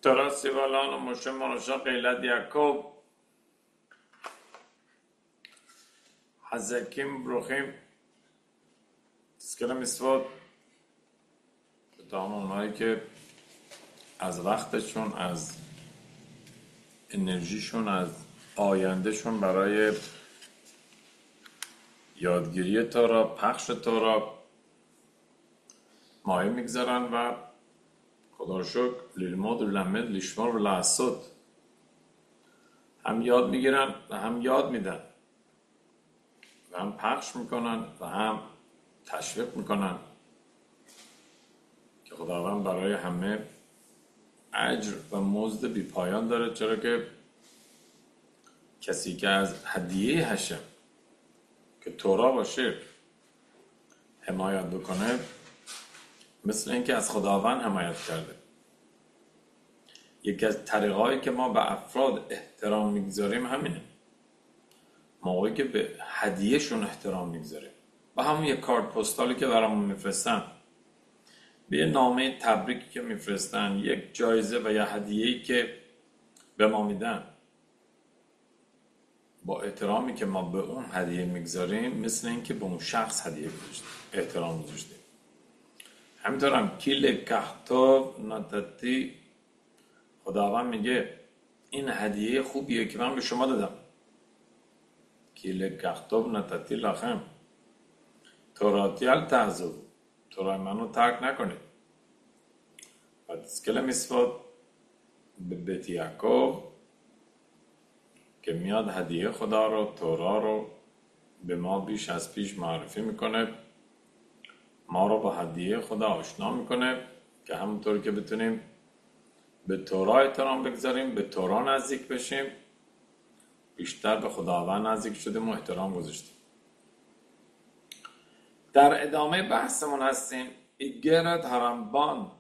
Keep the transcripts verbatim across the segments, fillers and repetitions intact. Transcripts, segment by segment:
תורה לנו משה מרשה قیلت יעקב חזקים ברוכים تذکر مسواد به تمام اونایی که از وقتشون از انرژیشون از آیندهشون برای یادگیری تورا پخش تورا مایه میگذارن و خدا رو شکر للمود و لمد لیشمار و لعصد هم یاد میگیرن و هم یاد میدن و هم پخش میکنن و هم تشویق میکنن که خداوند برای همه اجر و مزد بی پایان داره، چرا که کسی که از هدیه هشم که تورا باشه حمایت بکنه مثل اینکه از خداوند حمایت کرده. یکی از طریقایی که ما به افراد احترام میگذاریم همینه، موقعی که به هدیه شون احترام میگذاریم و همون یک کارت پستالی که برامون میفرستن، به یه نامه تبریکی که میفرستن، یک جایزه و یا هدیه‌ای که به ما میدن، با احترامی که ما به اون هدیه میگذاریم مثل اینکه به اون شخص هدیه گذاشتیم، احترام گذاشتیم. همینطور هم کیل کهتاب نتتی، خداوند میگه این هدیه خوبیه که من به شما دادم. کیل کهتاب نتتی لخم توراتیال تحضب، تورای منو ترک نکنید. و تسکل مسواد به بیت یعقوب که میاد هدیه خدا رو، تورا رو به ما بیش از پیش معرفی میکنه، ما رو با هدیه خدا آشنا میکنه که همونطور که بتونیم به تورا احترام بگذاریم، به تورا نزدیک بشیم، بیشتر به خداوند نزدیک شدیم و احترام گذاشتیم. در ادامه بحثمون هستیم. ایگرت هرمبان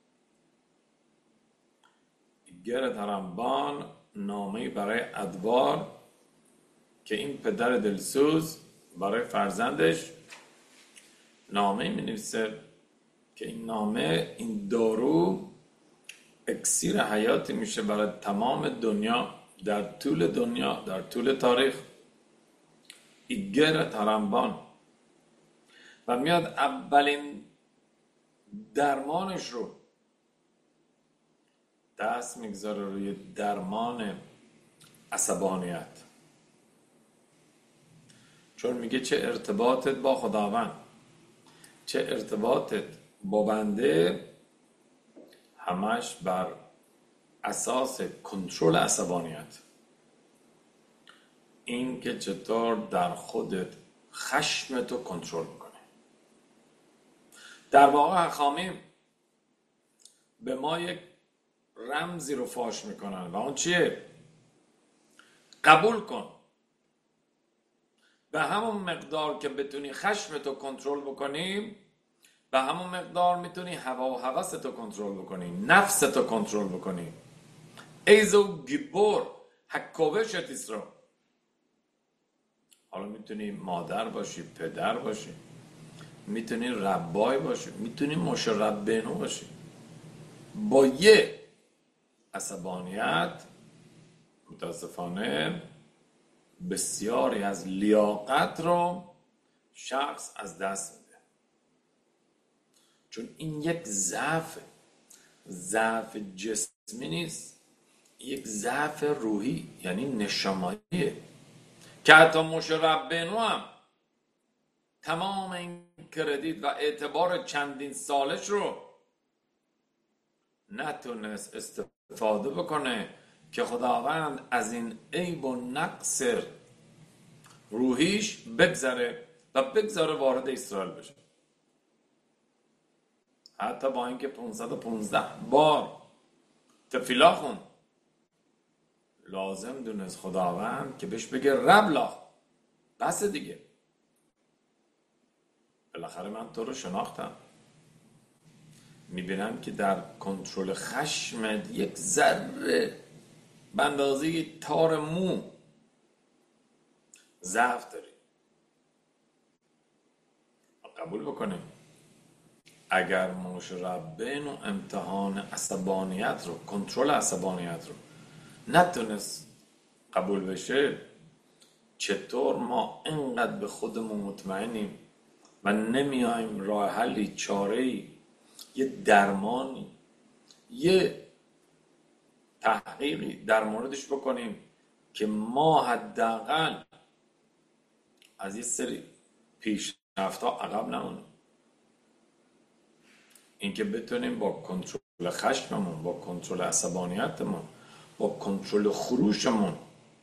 ایگرت هرمبان نامه‌ای برای ادوار که این پدر دلسوز برای فرزندش نامه می نویسه که این نامه، این دارو اکسیر حیاتی میشه برای تمام دنیا، در طول دنیا، در طول تاریخ. ایگرت هرمبان و میاد اولین درمانش رو دست میگذاره روی درمان عصبانیت، چون میگه چه ارتباطت با خداوند، چه ارتباطت با بنده همش بر اساس کنترل عصبانیت. این که چطور در خودت خشمتو کنترل میکنه. در واقع حخامیم به ما یک رمزی رو فاش میکنن و اون چیه؟ قبول کن. به همون مقدار که بتونی خشمتو کنترل بکنی، به همون مقدار میتونی هوا و هوستو کنترل بکنی، نفستو کنترل بکنی. ایزو گیبور حکاوشت اسرا. حالا میتونی مادر باشی، پدر باشی، میتونی ربای باشی، میتونی مشربینو باشی. با یه عصبانیت متاسفانه بسیاری از لیاقت رو شخص از دست میده، چون این یک ضعف ضعف جسمی نیست، یک ضعف روحی، یعنی نشاماییه که حتی مشربینو هم تمام این کردیت و اعتبار چندین سالش رو نتونست استفاده بکنه که خداوند از این عیب و نقص روحیش بگذره و بگذاره وارد اسرائیل بشه. حتی با اینکه پانصد و پانزده بار تفیلا خون، لازم دونست خداوند که بهش بگه ربلا بس دیگه، بالاخره من تو رو شناختم، میبینم که در کنترل خشمت یک ذره به اندازه تار مو ضعف داری. قبول بکنیم اگر مشربین و امتحان عصبانیت رو، کنترل عصبانیت رو نتونست قبول بشه، چطور ما اینقدر به خودمون مطمئنیم و نمیایم راه حلی، چاره‌ای، یه درمانی، یه تحقیقی در موردش بکنیم که ما حداقل از یه سری پیشرفت‌ها عقب نمونیم. اینکه بتونیم با کنترل خشممون، با کنترل عصبانیتمون، با کنترل خروشمون،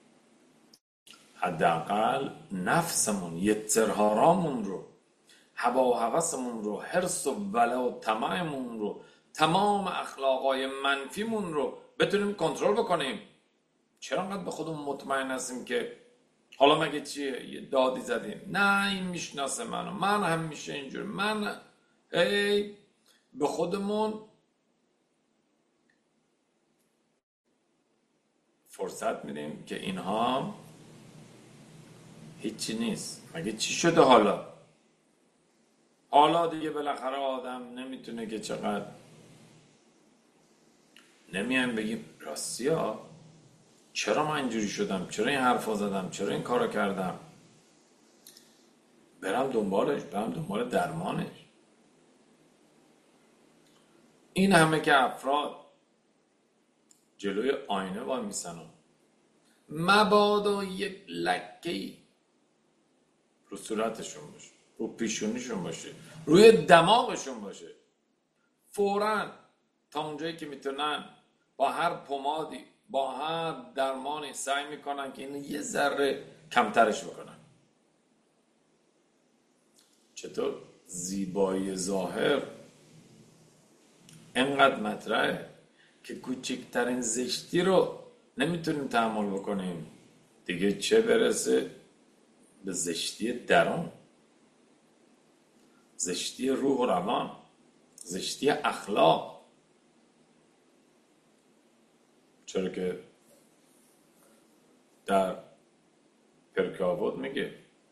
حداقل نفسمون، یترهارامون رو، هوا و هوسمون رو، حرص و ولع و طمعمون رو، تمام اخلاقای منفیمون رو بتونیم کنترل بکنیم. چرا انقدر به خودمون مطمئن هستیم که حالا مگه چیه؟ یه دادی زدیم، نه این میشناسه منو، من هم میشه اینجور، من ای به خودمون فرصت میدیم که اینها هیچی نیست. مگه چی شده حالا؟ حالا دیگه بالاخره آدم نمیتونه که چقدر نمیایم بگیم راستی ها چرا من اینجوری شدم، چرا این حرفا زدم، چرا این کارو کردم، برم دنبالش، برم دنبال درمانش. این همه که افراد جلوی آینه وای میسن و مبادا یک لکه‌ای رو صورتشون باشه، رو پیشونیشون باشه، روی دماغشون باشه، فوراً تا اونجایی که میتونن با هر پمادی، با هر درمانی سعی میکنن که اینو یه ذره کمترش بکنن. چطور زیبایی ظاهر اینقدر مطرحه که کوچکترین زشتی رو نمیتونیم تحمل بکنیم، دیگه چه برسه به زشتی درون، زشتی روح و روان، زشتی اخلاق. چرا که در پرکاوود میگه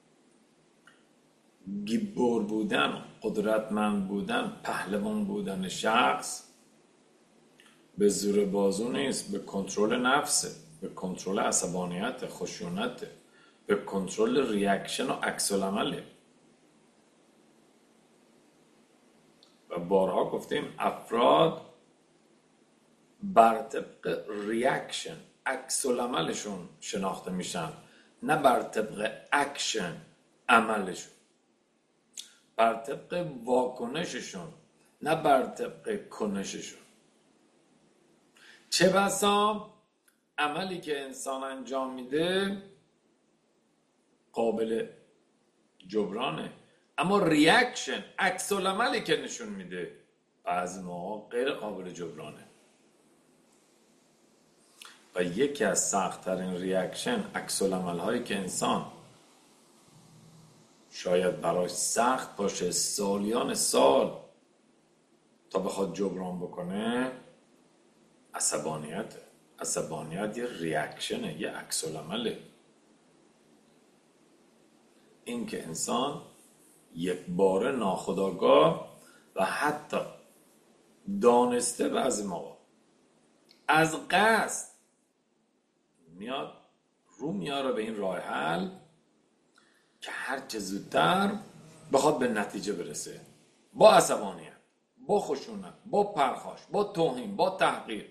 گیبور بودن، قدرتمند بودن، پهلوان بودن شخص به زور بازو نیست، به کنترل نفسه، به کنترل عصبانیت، خشونت، به کنترل ریاکشن و عکس العمله. و بارها گفتیم افراد بر طبق ریاکشن، عکس العملشون شناخته میشن، نه بر طبق اکشن، عملشون، بر طبق واکنششون، نه بر طبق کنششون. چه بسا عملی که انسان انجام میده قابل جبرانه، اما ریاکشن، عکس العملی که نشون میده بعضی موقع غیر قابل جبرانه. و یکی از سخت‌ترین ریاکشن، عکس العمل هایی که انسان شاید براش سخت باشه سالیان سال تا بخواد جبران بکنه، عصبانیت. عصبانیت یه ریاکشنه، یه عکس العمله. این که انسان یک بار ناخودآگاه و حتی دانسته بعضی موقع از قصد میاد رو میاره به این راه حل که هرچه زودتر بخواد به نتیجه برسه، با عصبانیت، با خشونت، با پرخاش، با توهین، با تحقیر.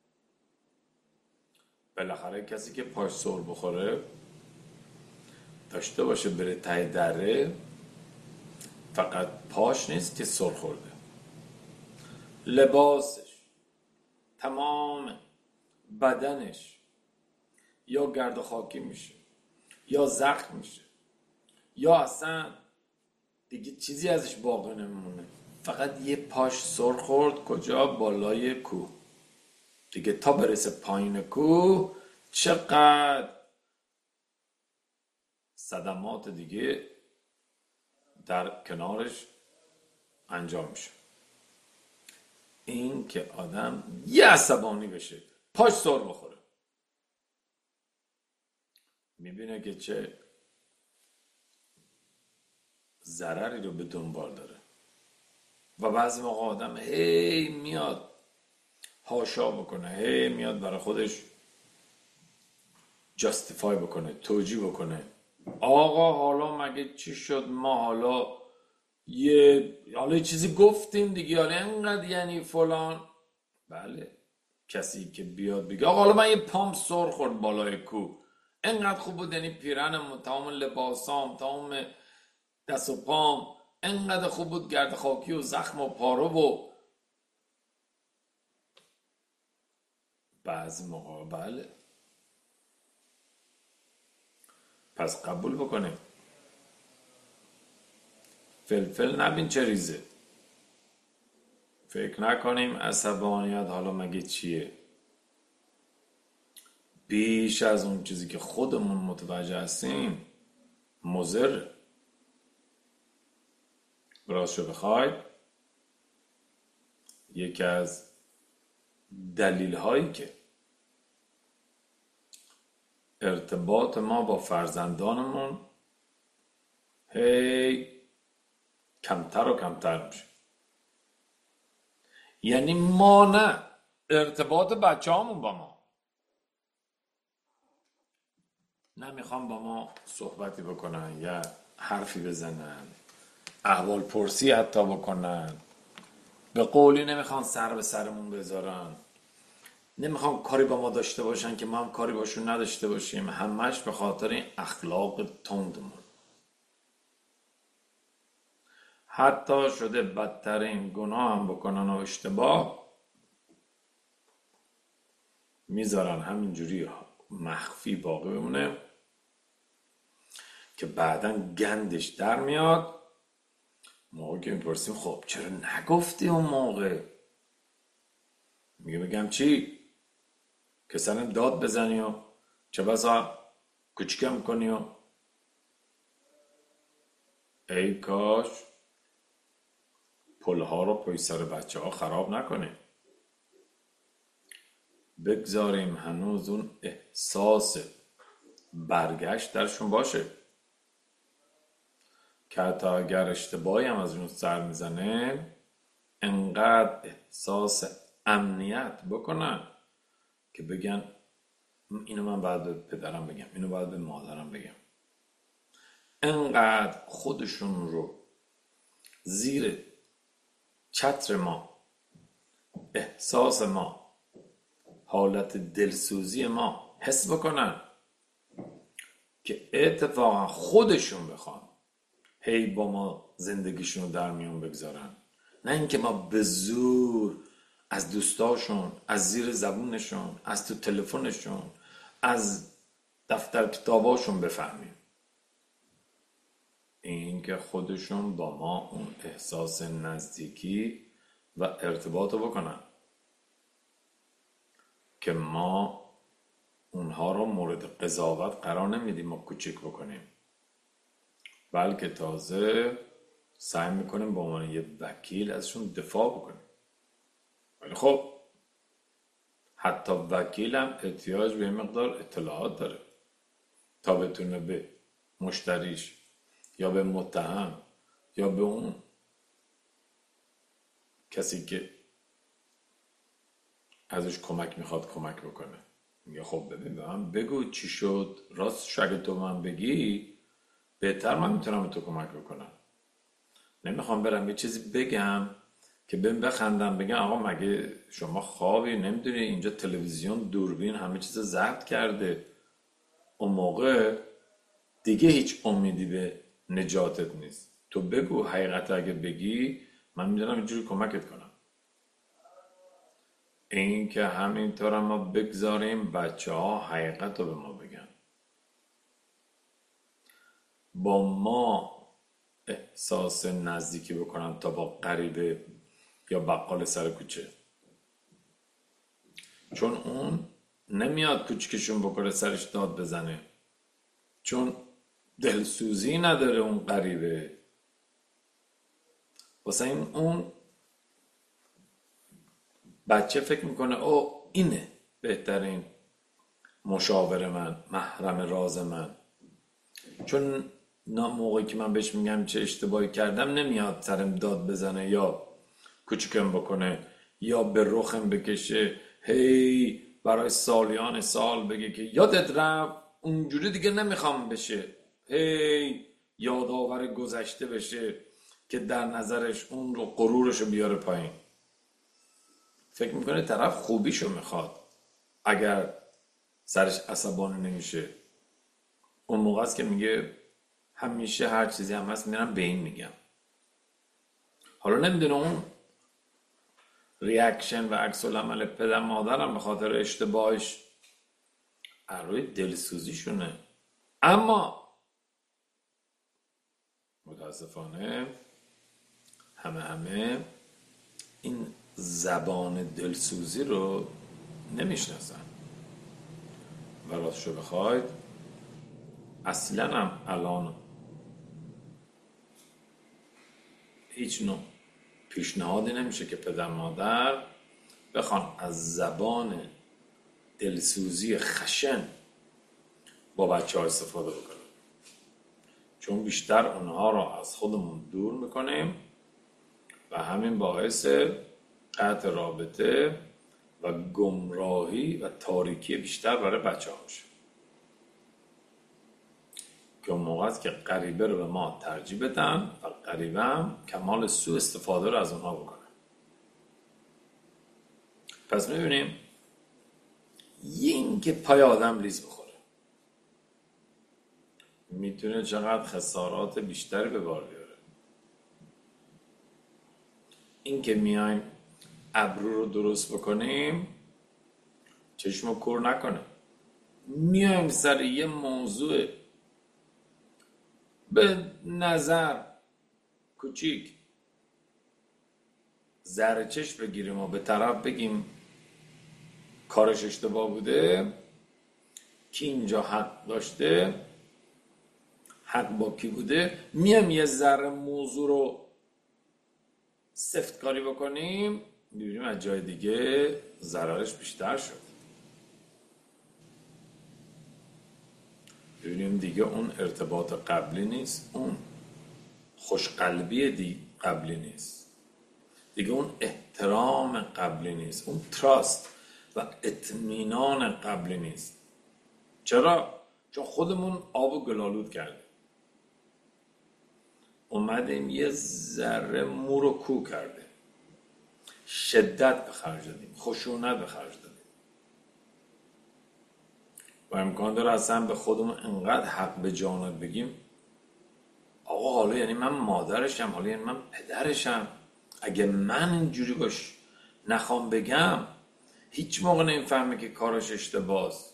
بالاخره کسی که پاش سر بخوره داشته باشه بره ته دره، فقط پاش نیست که سر خورده، لباسش، تمام بدنش یا گرد و خاکی میشه، یا زخم میشه، یا اصلا دیگه چیزی ازش باقی نمیمونه، فقط یه پاش سر خورد. کجا؟ بالای کوه. دیگه تا برسه پایین کوه چقدر صدمات دیگه در کنارش انجام میشه. این که آدم یه عصبانی بشه، پاش سر بخوره، میبینه که چه ضرری رو به دنبال داره. و بعضی موقع آدم هی میاد هاشا بکنه، هی میاد برای خودش جاستیفای بکنه، توجیه بکنه. آقا حالا مگه چی شد؟ ما حالا یه حالا یه چیزی گفتیم دیگه، حالا انقدر یعنی فلان. بله، کسی که بیاد بگه آقا حالا من یه پام سر خورد بالای کو، انقدر خوب بود، یعنی پیرنم، تمام لباسام، تمام دست و پام انقدر خوب بود، گرد خاکی و زخم و پارو و بعضی موقع. بله، پس قبول بکنیم. فلفل نبین چه ریزه. فکر نکنیم عصبانیت حالا مگه چیه، بیش از اون چیزی که خودمون متوجه هستیم مضر. راستشو بخواید یکی از دلیل هایی که ارتباط ما با فرزندانمون هی کمتر و کمتر میشه، یعنی ما نه، ارتباط بچه همون با ما نمیخوام با ما صحبتی بکنن یا حرفی بزنن، احوال پرسی حتی بکنن، به قولی نمیخوان سر به سرمون بذارن، نمیخوان کاری با ما داشته باشن که ما هم کاری باشون نداشته باشیم، همش به خاطر این اخلاق تندمون. حتی شده بدترین گناه هم بکنن و اشتباه میذارن همینجوری مخفی باقی بمونه که بعداً گندش در میاد. موقعی که میپرسیم خب چرا نگفتی اون موقع، میگه بگم چی؟ که سرم داد بزنی و چه بسا کوچکم کنی و ای کاش پلها رو پای سر بچه ها خراب نکنیم، بگذاریم هنوز اون احساس برگشت درشون باشه که حتی اگر اشتباهی هم از اون سر میزنه انقدر احساس امنیت بکنن که بگن اینو من باید به پدرم بگم، اینو باید به مادرم بگم. انقدر خودشون رو زیر چتر ما، احساس ما، حالت دلسوزی ما حس بکنن که اتفاقا خودشون بخوان هی با ما زندگیشون رو در میون بگذارن، نه اینکه ما به زور از دوستاشون، از زیر زبونشون، از تو تلفنشون، از دفتر کتاباشون بفهمیم. این که خودشون با ما اون احساس نزدیکی و ارتباط رو بکنن که ما اونها رو مورد قضاوت قرار نمیدیم و کوچیک بکنیم، بلکه تازه سعی میکنیم به عنوان یه وکیل ازشون دفاع بکنیم. ولی خب حتی وکیل هم احتیاج به مقدار اطلاعات داره تا بتونه به مشتریش یا به متهم یا به اون کسی که ازش کمک میخواد کمک بکنه. میگه خب ببین به من بگو چی شد، راست اگه تو من بگی بهتر من میتونم به تو کمک بکنم. نمیخوام برم یه چیزی بگم که بهم بخندم بگم آقا مگه شما خوابی، نمیدونی اینجا تلویزیون، دوربین، همه چیز ضبط کرده. اون موقع دیگه هیچ امیدی به نجاتت نیست. تو بگو، حقیقت اگه بگی من میدونم اینجوری کمکت کنم. این که همینطور ما بگذاریم بچه ها حقیقت رو به ما بگن، با ما احساس نزدیکی بکنن تا با غریبه یا بقال سر کوچه، چون اون نمیاد کوچکشون بکنه سرش داد بزنه، چون دلسوزی نداره اون غریبه. واسه این اون بچه فکر میکنه او اینه بهترین مشاور من، محرم راز من، چون موقعی که من بهش میگم چه اشتباهی کردم نمیاد سرم داد بزنه یا کوچیکم بکنه یا به رخم بکشه، هی برای سالیان سال بگه که یادت رفت اونجوری دیگه نمیخوام بشه، هی یادآور گذشته بشه که در نظرش اون رو غرورش رو بیاره پایین. فکر میکنه طرف خوبیشو میخواد. اگر سرش عصبانی نمیشه، اون موقع است که میگه همیشه هر چیزی هم هست میرم به این میگم. حالا نمیدونه اون ریاکشن و عکس العمل پدر مادرم به خاطر اشتباهش روی دلسوزیشونه، اما متاسفانه همه همه این زبان دلسوزی رو نمیشناسن و راستشو بخواید اصلا هم الان هیچ نوع پیشنهادی نمیشه که پدر مادر بخوان از زبان دلسوزی خشن با بچه ها استفاده بکنن، چون بیشتر اونها را از خودمون دور میکنیم و همین باعث قطع رابطه و گمراهی و تاریکی بیشتر برای بچه ها میشه که اون موقع است که غریبه رو به ما ترجیح بدن و غریبه هم کمال سوء استفاده رو از اونها بکنه. پس میبینیم این که پای آدم لیز بخوره میتونه چقدر خسارات بیشتری به بار بیاره. این که میایم ابرو رو درست بکنیم چشم رو کور نکنه، میایم سر یه موضوع به نظر کوچیک ذره چشم بگیریم و به طرف بگیم کارش اشتباه بوده، کی اینجا حق داشته، حق با کی بوده، میام یه ذره موضوع رو سفت کاری بکنیم، میبینیم از جای دیگه ضررش بیشتر شد. ببینیم دیگه اون ارتباط قبلی نیست، اون خوشقلبی دی قبلی نیست دیگه، اون احترام قبلی نیست، اون تراست و اطمینان قبلی نیست. چرا؟ چون خودمون آب و گلالود کردیم، اومدیم یه ذره مو رو کو کردیم، شدت به خرج دادیم، خشونت به خرج دادیم و امکان داره اصلا به خودمون انقدر حق به جانت بگیم آقا حالا یعنی من مادرشم، حالا یعنی من پدرشم، اگه من اینجوری باش نخوام بگم هیچ موقع نمیفهمه که کارش اشتباهه.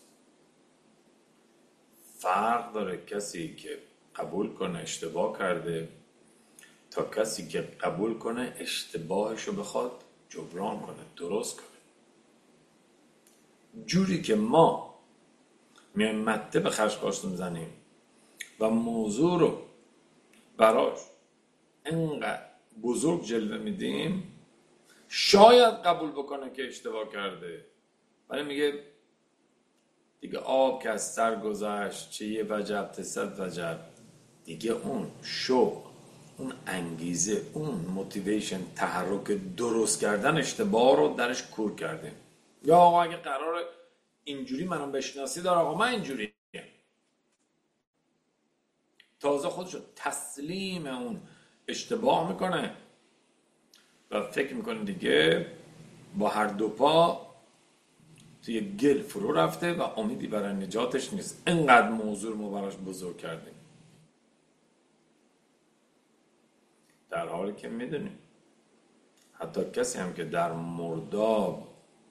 فرق داره کسی که قبول کنه اشتباه کرده تا کسی که قبول کنه اشتباهشو بخواد جبران کنه، درست کنه. جوری که ما میایم مته به خشخاش میزنیم و موضوع رو براش انقدر بزرگ جلوه میدیم شاید قبول بکنه که اشتباه کرده، ولی میگه دیگه آب که از سر گذشت چه یه وجب تصد وجب، دیگه اون شوق، اون انگیزه، اون موتیویشن، تحرک درست کردن اشتباه رو درش کور کردیم. یا آقا اگه قرار اینجوری منو بشناسی داره آقا من اینجوری، تازه خودشو تسلیم اون اشتباه میکنه و فکر میکنه دیگه با هر دو پا توی گل فرو رفته و امیدی برای نجاتش نیست. انقدر موضوع رو براش بزرگ کردیم، در حالی که میدونیم حتی کسی هم که در مرداب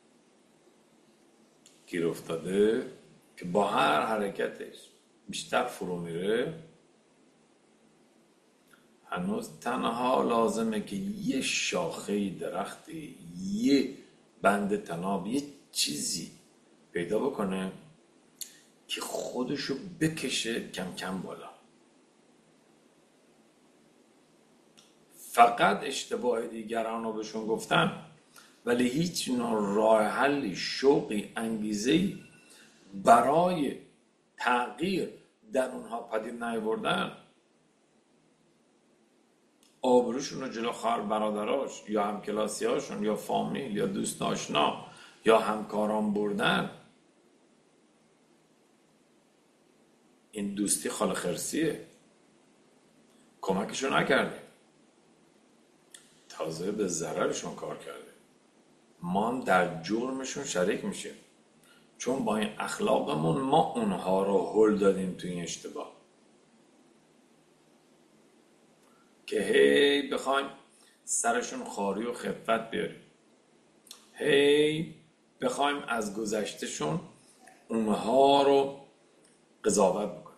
گیر افتاده که با هر حرکتش بیشتر فرو میره، هنوز تنها لازمه که یه شاخه درختی، یه بند تناب، یه چیزی پیدا بکنه که خودشو بکشه کم کم بالا. فقط اشتباه دیگران رو بهشون گفتن ولی هیچ نوع راه حلی، شوقی، انگیزه‌ای برای تغییر در اونها پدید نیاوردن، آبروشون رو جلو خواهر برادراش یا همکلاسیاشون یا فامیل یا دوست آشنا یا همکاران بردن، این دوستی خال خرسیه. کمکشون نکردیم، تازه به ضررشون کار کرده. ما هم در جرمشون شریک میشیم، چون با این اخلاقمون ما اونها رو هل دادیم تو این اشتباه که هی بخوایم سرشون خاری و خفت بیاریم، هی بخوایم از گذشتهشون اونها رو قضاوت بکنیم.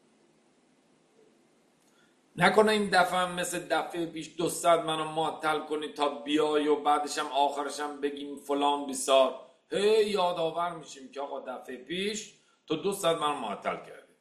نکنه این دفعه هم مثل دفعه پیش دو صد منو معطل کنی تا بیای و بعدش هم آخرش هم بگیم فلان بیسار. هی یادآور میشیم که آقا دفعه پیش تو دو صد منو معطل کردی.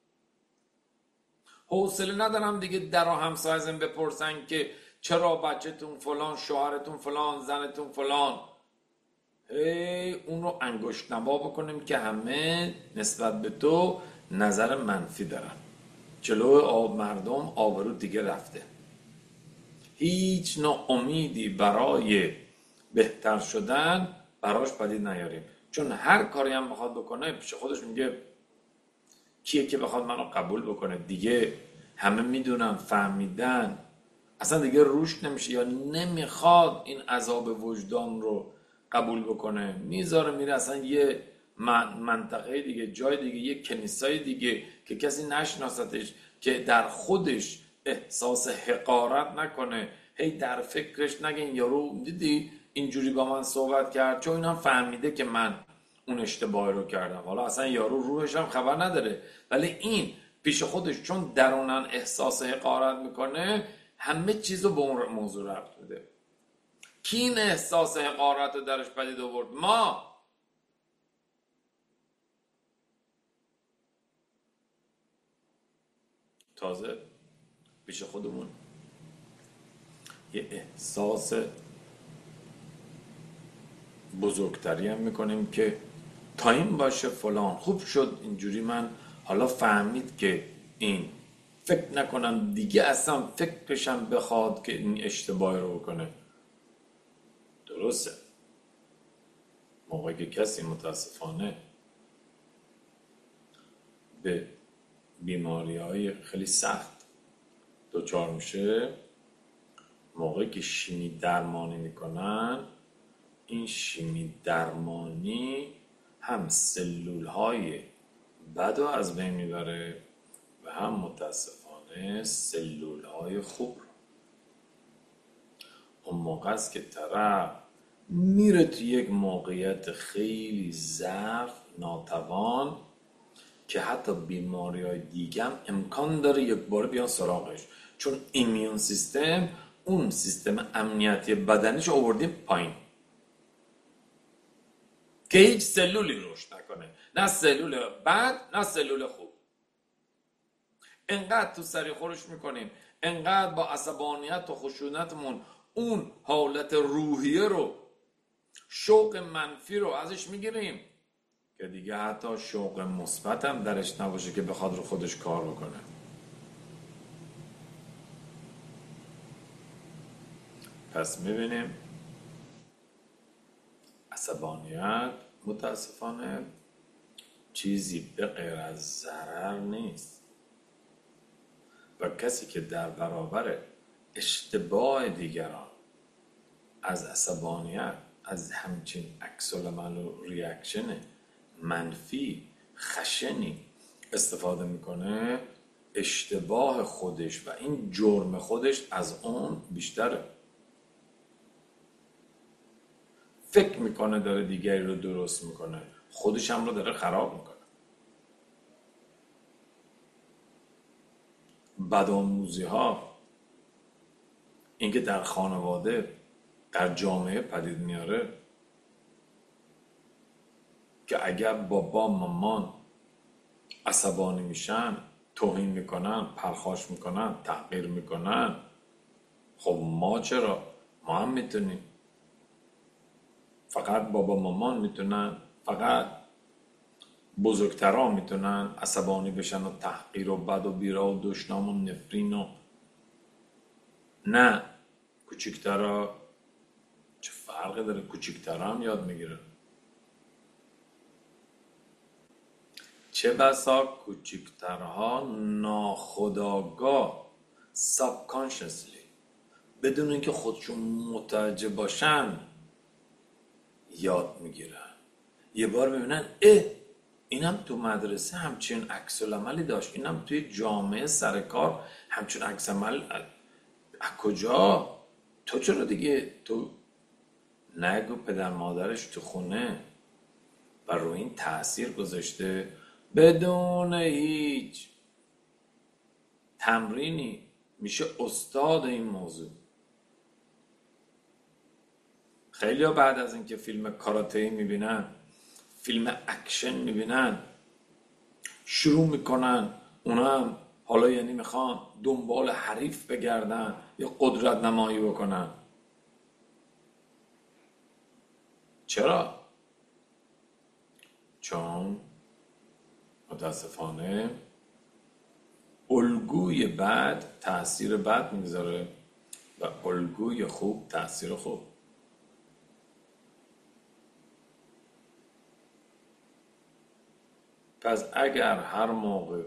حوصله ندارم دیگه در و همسایزم بپرسن که چرا بچه‌تون فلان، شوهرتون فلان، زنتون فلان. هی اون رو انگشت نما بکنیم که همه نسبت به تو نظر منفی دارن. جلو آب مردم آبرو دیگه رفته. هیچ نوع امیدی برای بهتر شدن براش پدید نیاریم، چون هر کاری هم بخواد بکنه پیش خودش میگه کیه که بخواد منو قبول بکنه دیگه. همه میدونن، فهمیدن، اصلا دیگه روش نمیشه یا نمیخواد این عذاب وجدان رو قبول بکنه، میذاره میره اصلا یه منطقه دیگه، جای دیگه، یه کنیسای دیگه که کسی نشناستش، که در خودش احساس حقارت نکنه، هی در فکرش نگه این یارو دیدی اینجوری با من صحبت کرد، چون این هم فهمیده که من اون اشتباه رو کردم. حالا اصلا یارو روحش هم خبر نداره، ولی این پیش خودش چون درونن احساس حقارت میکنه، همه چیزو به اون موضوع ربط میده. کی این احساس حقارت رو درش پدید آورد؟ ما. تازه پیش خودمون یه احساس بزرگتری هم میکنیم که تا این باشه فلان خوب شد اینجوری، من حالا فهمید که این فکر نکنم دیگه اصلا فکرشم بخواد که این اشتباه رو بکنه. درسته موقعی که کسی متاسفانه به بیماری های خیلی سخت دچار میشه، موقعی که شیمی درمانی میکنن، این شیمی درمانی هم سلول های بد رو از بین میبره و هم متاسفانه سلول های خوب رو. اون موقع است که طرف میره تو یک موقعیت خیلی ضعف، ناتوان، که حتی بیماری های دیگه هم امکان داره یک بار بیان سراغش، چون ایمیون سیستم، اون سیستم امنیتی بدنش آوردیم پایین که هیچ سلولی رشد نکنه، نه سلول بد نه سلول خوب. انقدر تو سری خورش میکنیم، انقدر با عصبانیت و خشونتمون اون حالت روحیه رو، شوق منفی رو ازش میگیریم که دیگه حتی شوق مثبت هم درش نباشه که بخواد رو خودش کار بکنه. پس میبینیم عصبانیت متاسفانه چیزی به غیر از ضرر نیست و کسی که در برابر اشتباه دیگران از عصبانیت، از همچین عکس العمل و ریاکشن منفی خشنی استفاده میکنه، اشتباه خودش و این جرم خودش از اون بیشتره. فکر میکنه داره دیگری رو درست میکنه، خودش هم رو داره خراب میکنه. بدآموزی ها، اینکه در خانواده، در جامعه پدید میاره که اگر بابا مامان عصبانی میشن، توهین میکنن، پرخاش میکنن، تحقیر میکنن، خب ما چرا؟ ما هم میتونیم. فقط بابا مامان میتونن؟ فقط بزرگترها میتونن عصبانی بشن و تحقیر و بد و بیرا و دشنام و نفرین و نه کوچیکترها. چه فرقی داره؟ کوچیکترها هم یاد میگیره. چه بسا کوچیکترها ناخودآگاه subconsciously بدون اینکه خودشون متوجه باشن یاد میگیرن. یه بار ببینن اه اینم تو مدرسه همچین عکس العملی داشت، اینم توی جامعه سر کار همچین عکس عمل. از کجا؟ تو چرا دیگه تو نگو پدر مادرش تو خونه و رو این تأثیر گذاشته بدون هیچ تمرینی میشه استاد این موضوع. خیلی ها بعد از اینکه فیلم کاراته‌ای میبینن، فیلم اکشن میبینن، شروع میکنن اونا هم حالا یعنی میخوان دنبال حریف بگردن یا قدرت نمایی بکنن. چرا؟ چون متاسفانه الگوی بد تأثیر بد میگذاره و الگوی خوب تأثیر خوب. پس اگر هر موقع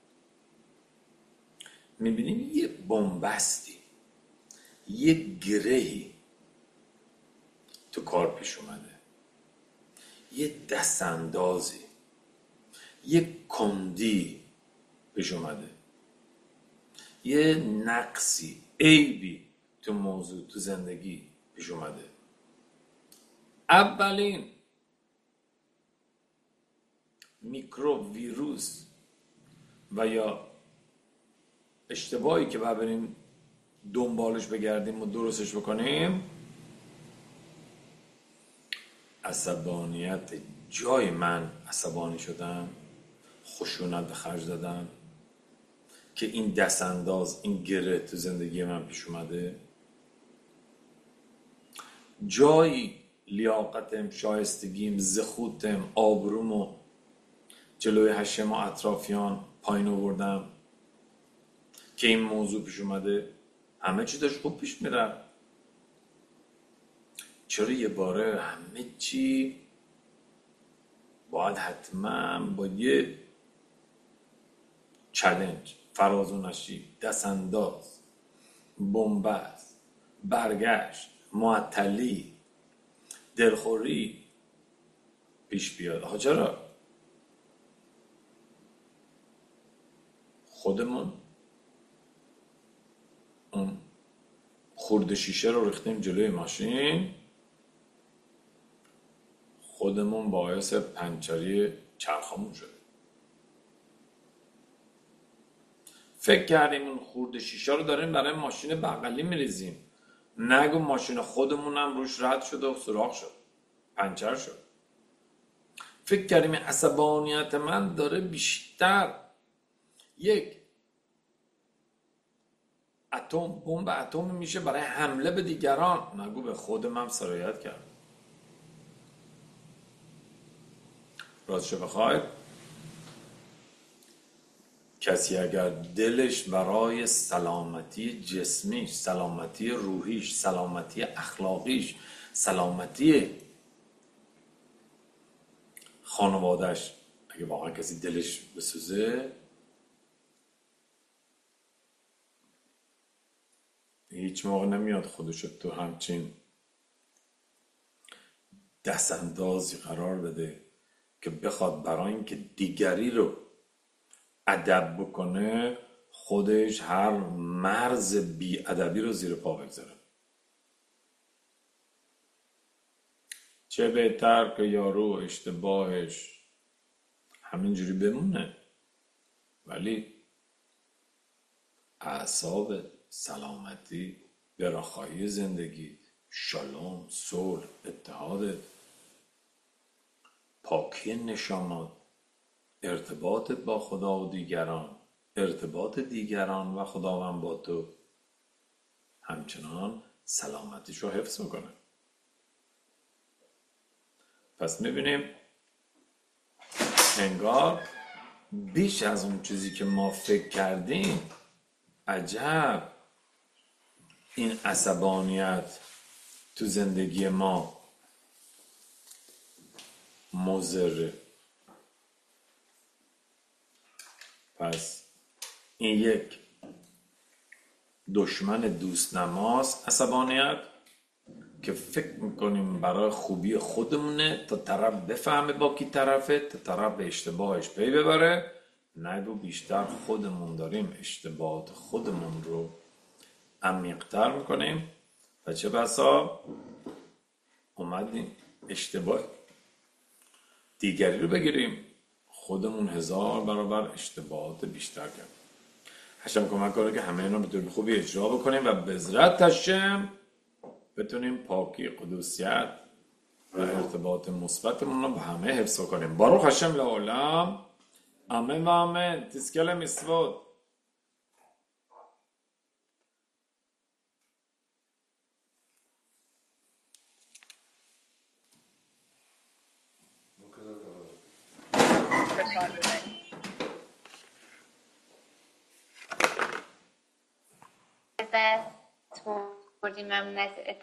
میبینیم یه بنبستی، یه گرهی تو کار پیش اومده، یه دستاندازی، یه کندی پیش اومده، یه نقصی، عیبی تو موضوع تو زندگی پیش اومده، اولین میکروب ویروس و یا اشتباهی که باید بریم دنبالش بگردیم و درستش بکنیم عصبانیت. جای من عصبانی شدم، خشونت به خرج دادم که این دست انداز، این گره تو زندگی من پیش اومده. جایی لیاقتم، شایستگیم، زخوتم، آبرومو جلوی هشم و اطرافیان پایین آوردم که این موضوع پیش اومده. همه چی داشت خوب پیش میره، چرا یه باره همه چی باید حتما با یه چالش، فراز و نشیب، دستانداز، بنبست، برگشت، معطلی، دلخوری پیش بیاد؟ آخه چرا؟ خودمون اون خورده شیشه رو ریختیم جلوی ماشین، خودمون باعث پنچری چرخمون شده. فکر کردیم اون خورده شیشه رو داریم برای ماشین بغلی میریزیم، نگو ماشین خودمون هم روش رد شده و سوراخ شد، پنچر شد. فکر کردیم عصبانیت من داره بیشتر یک اتم، بمب اتمی میشه برای حمله به دیگران، نگو به خودم هم سرایت کرد. راستش بخواید کسی اگر دلش برای سلامتی جسمیش، سلامتی روحیش، سلامتی اخلاقیش، سلامتی خانوادهش، اگه واقعا کسی دلش بسوزه، هیچ موقع نمیاد خودشو تو همچین دستاندازی قرار بده که بخواد برای اینکه دیگری رو ادب بکنه خودش هر مرز بی ادبی رو زیر پا بگذاره. چه بهتر که یارو اشتباهش همینجوری بمونه ولی اعصاب، سلامتی، برخایی زندگی، شالوم، صلح، اتحاد، پاکی نشانات، ارتباطت با خدا و دیگران، ارتباط دیگران و خداوند با تو همچنان سلامتیش رو حفظ میکنه. پس میبینیم انگار بیش از اون چیزی که ما فکر کردیم، عجب این عصبانیت تو زندگی ما مضره. پس این یک دشمن دوست نماست، عصبانیت، که فکر میکنیم برای خوبی خودمونه تا طرف بفهمه با کی طرفه، تا طرف به اشتباهش پی ببره. نه، و بیشتر خودمون داریم اشتباهات خودمون رو عمیق‌تر میکنیم و چه بسا اومدیم اشتباه دیگری رو بگیریم، خودمون هزار برابر اشتباهات بیشتر کردیم. هشم کمک کنه که همه اینا بتونیم خوبی اجرا بکنیم و بذرت هشم بتونیم پاکی، قدوسیت و ارتباط مثبتمون رو با همه حفظ کنیم. باروخ هشم لعالم. آمین و آمین. تسکل میسوود. بردیم ممنون از